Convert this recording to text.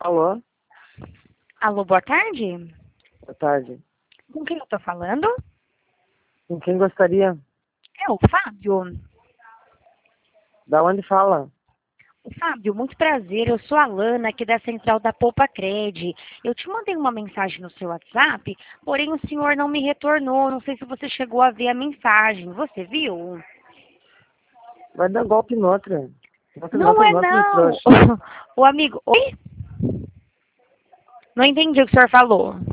Alô, Alô, boa tarde. boa tarde. Com quem eu tô falando? Com quem gostaria? É o Fábio. Da onde fala? O Fábio, muito prazer. Eu sou a Lana, aqui da Central da Poupa Cred. Eu te mandei uma mensagem no seu WhatsApp, porém o senhor não me retornou. Não sei se você chegou a ver a mensagem. Você viu? Vai dar golpe no outro. Não é Nossa, me não. trouxa. O amigo. Oi? Não entendi o que o senhor falou.